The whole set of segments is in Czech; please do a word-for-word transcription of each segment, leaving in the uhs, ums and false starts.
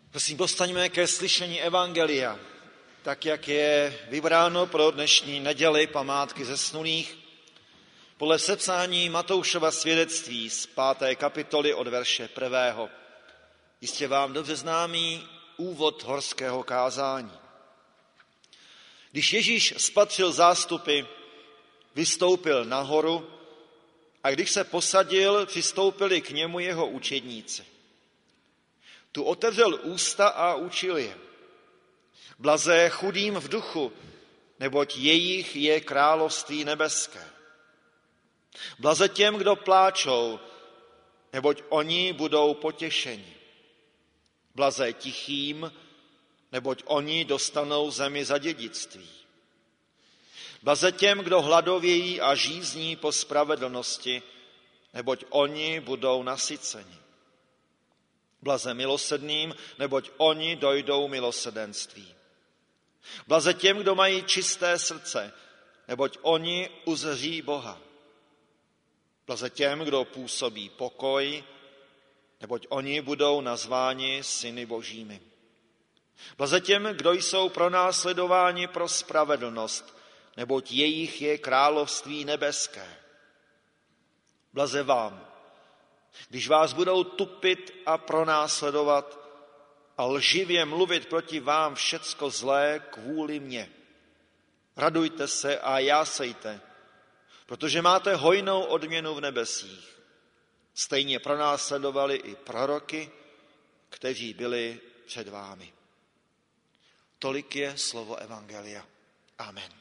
Prosím, postaňme ke slyšení evangelia, tak jak je vybráno pro dnešní neděli památky zesnulých, podle sepsání Matoušova svědectví z páté kapitoly od verše prvého. Jistě vám dobře známý úvod horského kázání. Když Ježíš spatřil zástupy, vystoupil nahoru a když se posadil, přistoupili k němu jeho učedníci. Tu otevřel ústa a učil je. Blazé chudým v duchu, neboť jejich je království nebeské. Blaze těm, kdo pláčou, neboť oni budou potěšeni. Blaze tichým, neboť oni dostanou zemi za dědictví. Blaze těm, kdo hladovějí a žízní po spravedlnosti, neboť oni budou nasyceni. Blaze milosrdným, neboť oni dojdou milosrdenství. Blaze těm, kdo mají čisté srdce, neboť oni uzří Boha. Blaze těm, kdo působí pokoj, neboť oni budou nazváni syny božími. Blaze těm, kdo jsou pronásledováni pro spravedlnost, neboť jejich je království nebeské. Blaze vám, když vás budou tupit a pronásledovat a lživě mluvit proti vám všecko zlé kvůli mně. Radujte se a jásejte, protože máte hojnou odměnu v nebesích. Stejně pronásledovali i proroky, kteří byli před vámi. Tolik je slovo evangelia. Amen.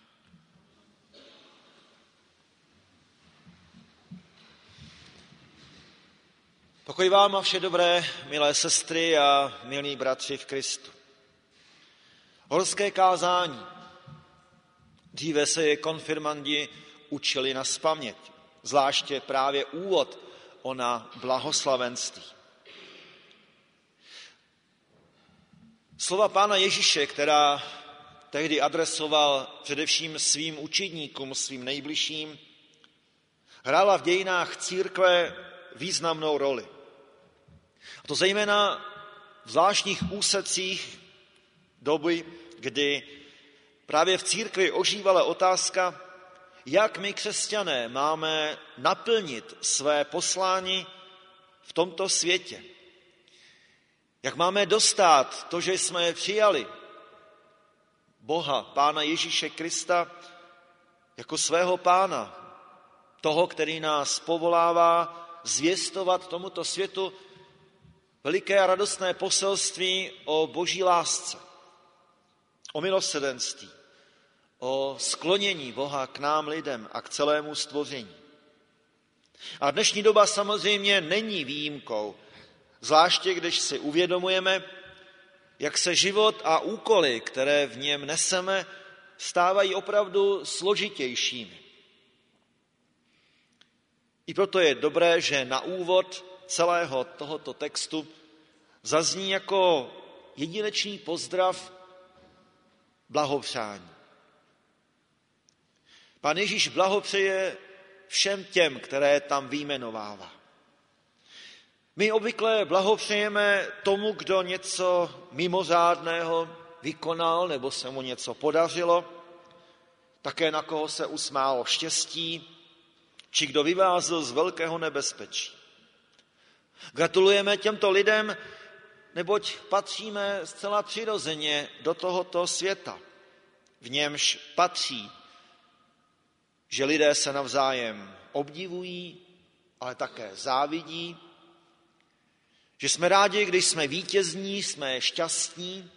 Pokoj vám a vše dobré, milé sestry a milí bratři v Kristu. Horské kázání. Dříve se je konfirmandi učili nazpaměť, zvláště právě úvod ona blahoslavenství. Slova Pána Ježíše, která tehdy adresoval především svým učedníkům, svým nejbližším, hrála v dějinách církve významnou roli. A to zejména v zvláštních úsecích doby, kdy právě v církvi ožívala otázka, jak my křesťané máme naplnit své poslání v tomto světě. Jak máme dostát to, že jsme přijali Boha, Pána Ježíše Krista, jako svého Pána, toho, který nás povolává zvěstovat tomuto světu veliké a radostné poselství o boží lásce, o milosrdenství, o sklonění Boha k nám lidem a k celému stvoření. A dnešní doba samozřejmě není výjimkou, zvláště když si uvědomujeme, jak se život a úkoly, které v něm neseme, stávají opravdu složitějšími. I proto je dobré, že na úvod celého tohoto textu zazní jako jedinečný pozdrav blahopřání. Pán Ježíš blahopřeje všem těm, které tam vyjmenovává. My obvykle blahopřejeme tomu, kdo něco mimořádného vykonal nebo se mu něco podařilo, také na koho se usmálo štěstí, či kdo vyvázl z velkého nebezpečí. Gratulujeme těmto lidem, neboť patříme zcela přirozeně do tohoto světa, v němž patří, že lidé se navzájem obdivují, ale také závidí, že jsme rádi, když jsme vítězní, jsme šťastní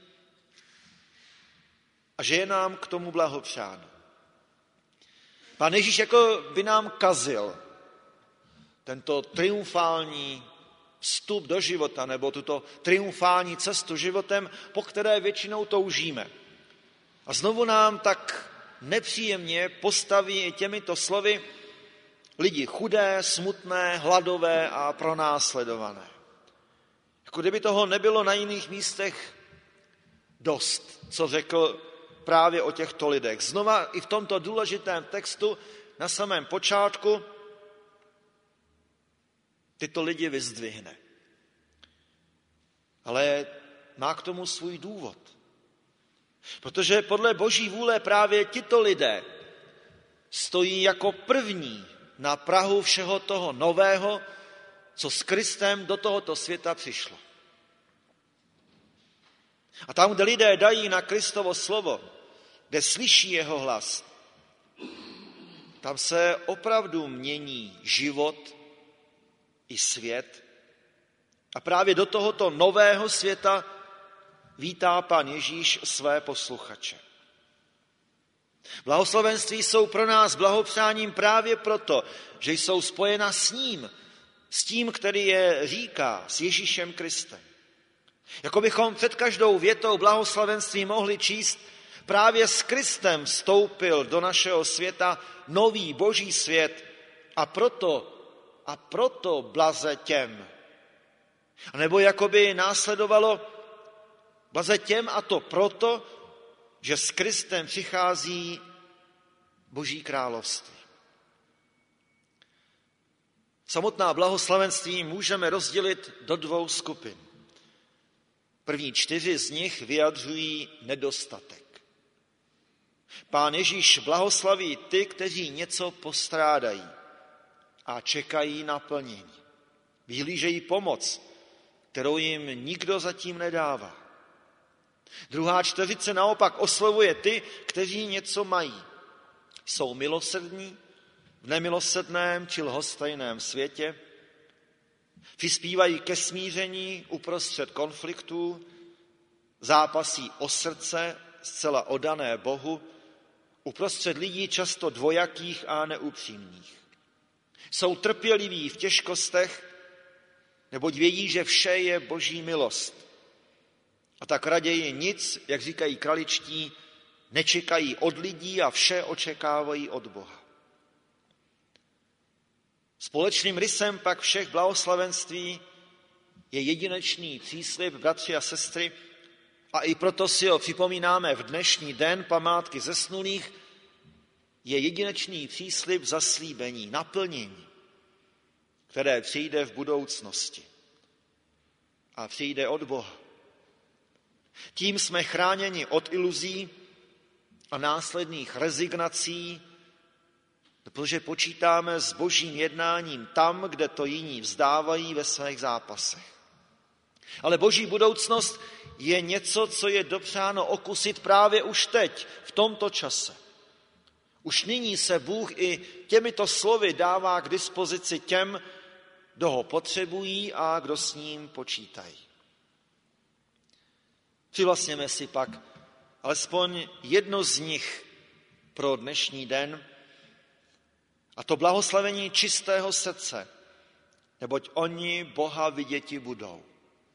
a že je nám k tomu blahopřáno. Pán Ježíš jako by nám kazil tento triumfální vstup do života nebo tuto triumfální cestu životem, po které většinou toužíme. A znovu nám tak nepříjemně postaví těmito slovy lidi chudé, smutné, hladové a pronásledované. Jako kdyby toho nebylo na jiných místech dost, co řekl právě o těchto lidech. Znova i v tomto důležitém textu na samém počátku tyto lidi vyzdvihne. Ale má k tomu svůj důvod. Protože podle Boží vůle právě tito lidé stojí jako první na prahu všeho toho nového, co s Kristem do tohoto světa přišlo. A tam, kde lidé dají na Kristovo slovo, kde slyší jeho hlas, tam se opravdu mění život i svět. A právě do tohoto nového světa vítá Pán Ježíš své posluchače. Blahoslavenství jsou pro nás blahopřáním právě proto, že jsou spojena s ním, s tím, který je říká, s Ježíšem Kristem. Jako bychom před každou větou blahoslavenství mohli číst, právě s Kristem vstoupil do našeho světa nový boží svět a proto, a proto blaze těm. A nebo jakoby následovalo blaze těm a to proto, že s Kristem přichází Boží království. Samotná blahoslavenství můžeme rozdělit do dvou skupin. První čtyři z nich vyjadřují nedostatek. Pán Ježíš blahoslaví ty, kteří něco postrádají a čekají na plnění. Vyhlížejí pomoc, kterou jim nikdo zatím nedává. Druhá čtveřice naopak oslovuje ty, kteří něco mají. Jsou milosrdní v nemilosrdném či lhostejném světě, přispívají ke smíření uprostřed konfliktů, zápasí o srdce zcela oddané Bohu, uprostřed lidí často dvojakých a neupřímných. Jsou trpěliví v těžkostech, neboť vědí, že vše je Boží milost. A tak raději nic, jak říkají kraličtí, nečekají od lidí a vše očekávají od Boha. Společným rysem pak všech blahoslavenství je jedinečný příslib, bratři a sestry, a i proto si ho připomínáme v dnešní den památky zesnulých, je jedinečný příslib zaslíbení, naplnění, které přijde v budoucnosti. A přijde od Boha. Tím jsme chráněni od iluzí a následných rezignací, protože počítáme s Božím jednáním tam, kde to jiní vzdávají ve svých zápasech. Ale Boží budoucnost je něco, co je dopřáno okusit právě už teď, v tomto čase. Už nyní se Bůh i těmito slovy dává k dispozici těm, kdo ho potřebují a kdo s ním počítají. Přivlastněme si pak alespoň jedno z nich pro dnešní den, a to blahoslavení čistého srdce, neboť oni Boha viděti budou.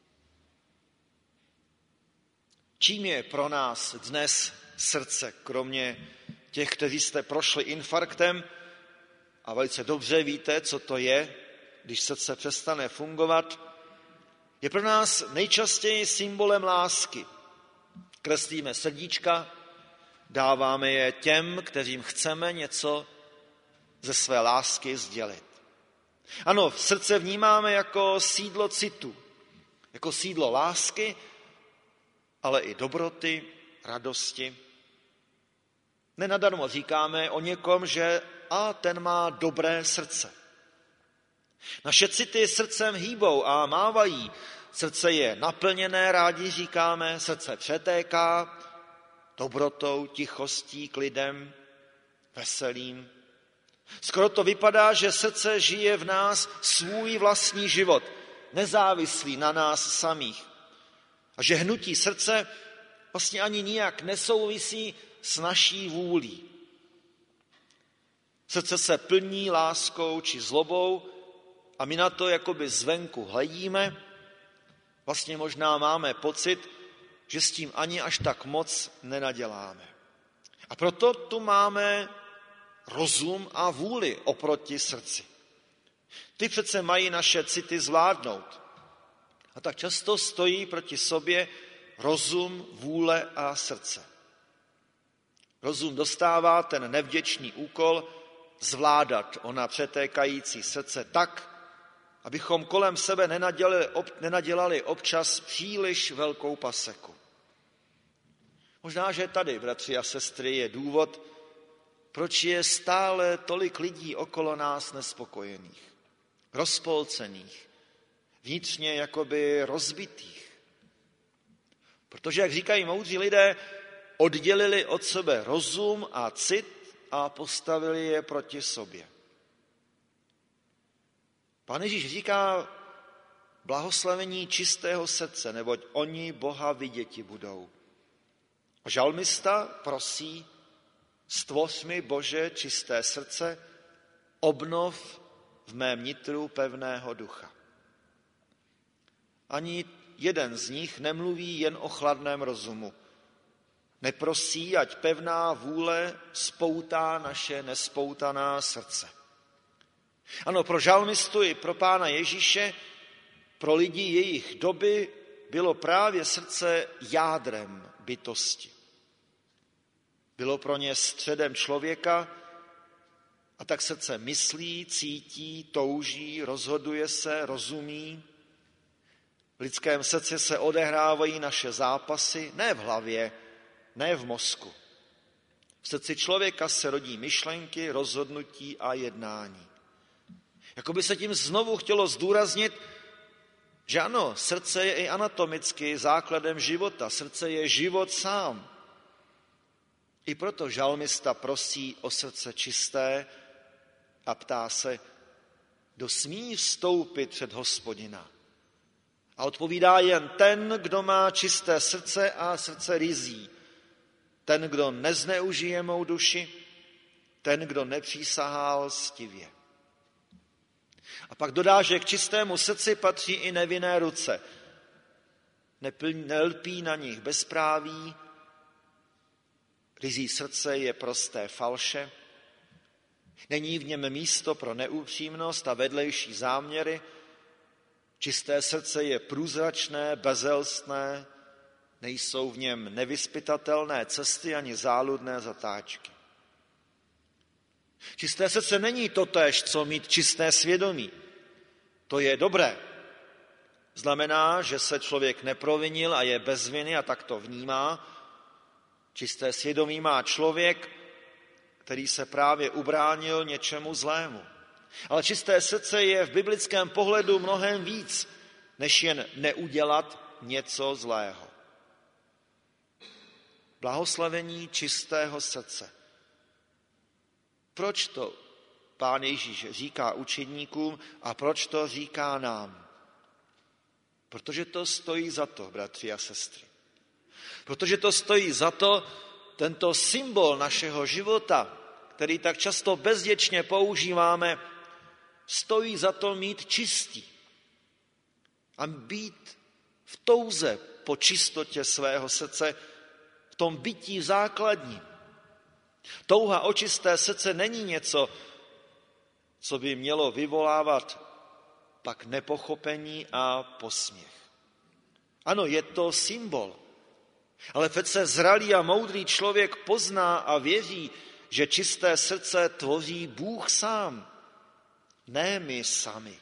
Čím je pro nás dnes srdce, kromě těch, kteří jste prošli infarktem a velice dobře víte, co to je, když srdce přestane fungovat, je pro nás nejčastěji symbolem lásky. Kreslíme srdíčka, dáváme je těm, kterým chceme něco ze své lásky sdělit. Ano, srdce vnímáme jako sídlo citu, jako sídlo lásky, ale i dobroty, radosti. Nenadarmo říkáme o někom, že a ten má dobré srdce. Naše city srdcem hýbou a mávají. Srdce je naplněné, rádi říkáme, srdce přetéká dobrotou, tichostí, klidem, veselím. Skoro to vypadá, že srdce žije v nás svůj vlastní život, nezávislý na nás samých. A že hnutí srdce vlastně ani nijak nesouvisí s naší vůlí. Srdce se plní láskou či zlobou a my na to jakoby zvenku hledíme. Vlastně možná máme pocit, že s tím ani až tak moc nenaděláme. A proto tu máme rozum a vůli oproti srdci. Ty přece mají naše city zvládnout. A tak často stojí proti sobě rozum, vůle a srdce. Rozum dostává ten nevděčný úkol zvládat ona přetékající srdce tak, abychom kolem sebe nenadělali, ob, nenadělali občas příliš velkou paseku. Možná, že tady, bratři a sestry, je důvod, proč je stále tolik lidí okolo nás nespokojených, rozpolcených, vnitřně jakoby rozbitých. Protože, jak říkají moudří lidé, oddělili od sebe rozum a cit a postavili je proti sobě. Pán Ježíš říká, blahoslavení čistého srdce, neboť oni Boha viděti budou. A žalmista prosí, stvoř mi, Bože, čisté srdce, obnov v mém nitru pevného ducha. Ani jeden z nich nemluví jen o chladném rozumu. Neprosí, ať pevná vůle spoutá naše nespoutaná srdce. Ano, pro žalmistu i pro Pána Ježíše, pro lidi jejich doby bylo právě srdce jádrem bytosti. Bylo pro ně středem člověka a tak srdce myslí, cítí, touží, rozhoduje se, rozumí. V lidském srdci se odehrávají naše zápasy, ne v hlavě, ne v mozku. V srdci člověka se rodí myšlenky, rozhodnutí a jednání. Jakoby se tím znovu chtělo zdůraznit, že ano, srdce je i anatomicky základem života. Srdce je život sám. I proto žalmista prosí o srdce čisté a ptá se, kdo smí vstoupit před Hospodina. A odpovídá jen ten, kdo má čisté srdce a srdce ryzí. Ten, kdo nezneužije mou duši, ten, kdo nepřísahá lstivě. A pak dodá, že k čistému srdci patří i nevinné ruce. Nelpí na nich bezpráví, ryzí srdce je prosté falše, není v něm místo pro neupřímnost a vedlejší záměry, čisté srdce je průzračné, bezelstné, nejsou v něm nevyzpytatelné cesty ani záludné zatáčky. Čisté srdce není totéž, co mít čisté svědomí. To je dobré. Znamená, že se člověk neprovinil a je bez viny a tak to vnímá. Čisté svědomí má člověk, který se právě ubránil něčemu zlému. Ale čisté srdce je v biblickém pohledu mnohem víc, než jen neudělat něco zlého. Blahoslavení čistého srdce. Proč to Pán Ježíš říká učedníkům a proč to říká nám? Protože to stojí za to, bratři a sestry. Protože to stojí za to, tento symbol našeho života, který tak často bezděčně používáme, stojí za to mít čistý a být v touze po čistotě svého srdce, v tom bytí základním. Touha o čisté srdce není něco, co by mělo vyvolávat pak nepochopení a posměch. Ano, je to symbol, ale přece zralý a moudrý člověk pozná a věří, že čisté srdce tvoří Bůh sám, ne my sami.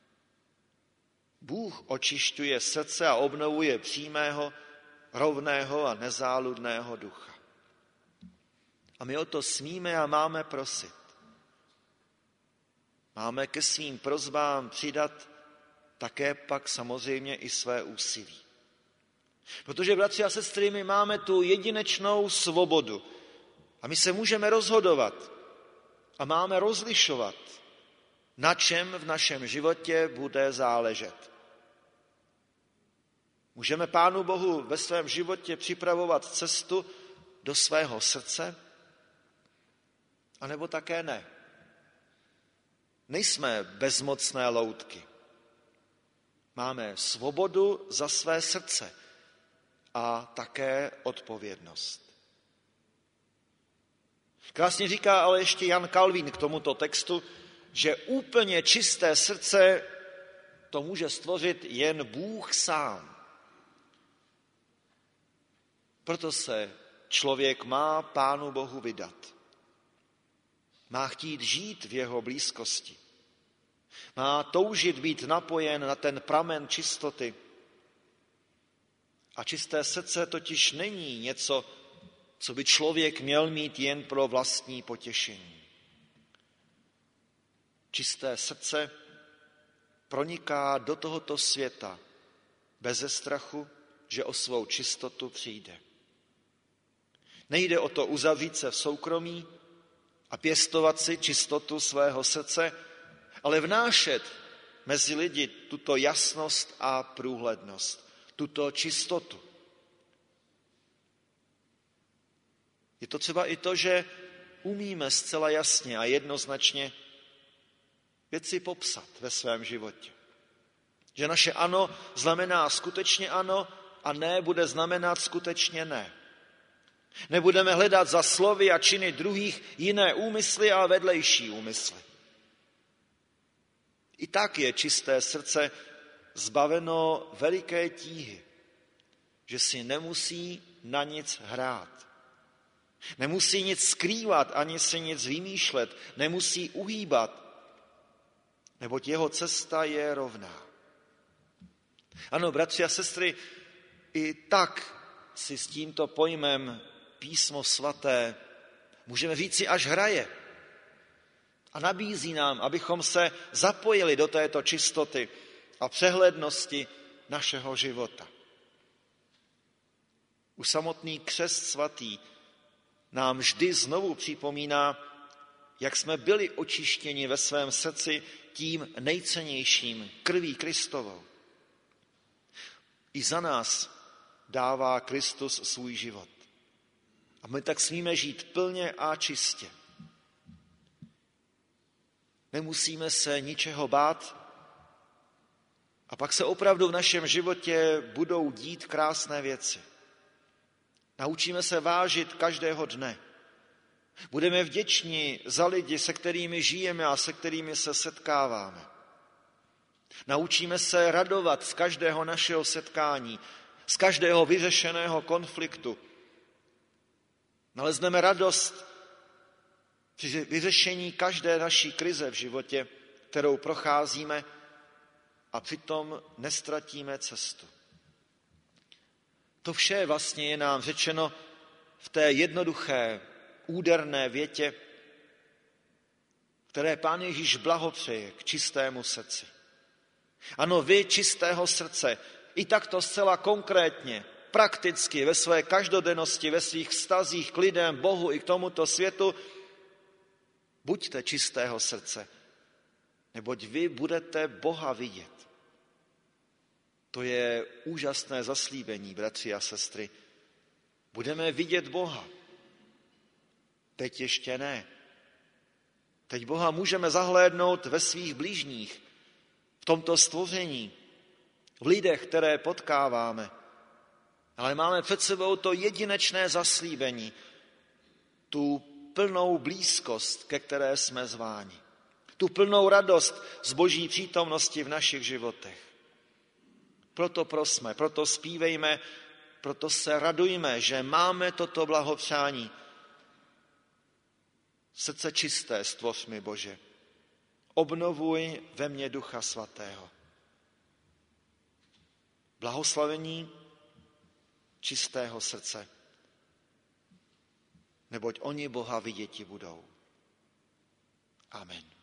Bůh očišťuje srdce a obnovuje přímého, rovného a nezáludného ducha. A my o to smíme a máme prosit. Máme ke svým prosbám přidat také pak samozřejmě i své úsilí. Protože, bratři a sestry, my máme tu jedinečnou svobodu a my se můžeme rozhodovat a máme rozlišovat, na čem v našem životě bude záležet. Můžeme Pánu Bohu ve svém životě připravovat cestu do svého srdce, anebo také ne. Nejsme bezmocné loutky. Máme svobodu za své srdce a také odpovědnost. Krásně říká ale ještě Jan Kalvín k tomuto textu, že úplně čisté srdce to může stvořit jen Bůh sám. Proto se člověk má Pánu Bohu vydat. Má chtít žít v jeho blízkosti. Má toužit být napojen na ten pramen čistoty. A čisté srdce totiž není něco, co by člověk měl mít jen pro vlastní potěšení. Čisté srdce proniká do tohoto světa beze strachu, že o svou čistotu přijde. Nejde o to uzavřít se v soukromí a pěstovat si čistotu svého srdce, ale vnášet mezi lidi tuto jasnost a průhlednost, tuto čistotu. Je to třeba i to, že umíme zcela jasně a jednoznačně věci popsat ve svém životě. Že naše ano znamená skutečně ano a ne bude znamenat skutečně ne. Nebudeme hledat za slovy a činy druhých jiné úmysly a vedlejší úmysly. I tak je čisté srdce zbaveno veliké tíhy, že si nemusí na nic hrát. Nemusí nic skrývat, ani si nic vymýšlet, nemusí uhýbat, neboť jeho cesta je rovná. Ano, bratři a sestry, i tak si s tímto pojmem Písmo svaté můžeme říci až hraje a nabízí nám, abychom se zapojili do této čistoty a přehlednosti našeho života. Už samotný křest svatý nám vždy znovu připomíná, jak jsme byli očištěni ve svém srdci tím nejcennějším, krví Kristovou. I za nás dává Kristus svůj život. A my tak smíme žít plně a čistě. Nemusíme se ničeho bát a pak se opravdu v našem životě budou dít krásné věci. Naučíme se vážit každého dne. Budeme vděční za lidi, se kterými žijeme a se kterými se setkáváme. Naučíme se radovat z každého našeho setkání, z každého vyřešeného konfliktu. Nalezneme radost při vyřešení každé naší krize v životě, kterou procházíme, a přitom nestratíme cestu. To vše vlastně je nám řečeno v té jednoduché, úderné větě, které Pán Ježíš blahopřeje k čistému srdci. Ano, vy čistého srdce, i takto zcela konkrétně, prakticky ve své každodennosti, ve svých vztazích k lidem, Bohu i k tomuto světu, buďte čistého srdce, neboť vy budete Boha vidět. To je úžasné zaslíbení, bratři a sestry. Budeme vidět Boha. Teď ještě ne. Teď Boha můžeme zahlédnout ve svých blížních, v tomto stvoření, v lidech, které potkáváme. Ale máme před sebou to jedinečné zaslíbení, tu plnou blízkost, ke které jsme zváni. Tu plnou radost z Boží přítomnosti v našich životech. Proto prosme, proto zpívejme, proto se radujme, že máme toto blahopřání. Srdce čisté stvoř mi, Bože. Obnovuj ve mně Ducha Svatého. Blahoslavení čistého srdce, neboť oni Boha viděti budou. Amen.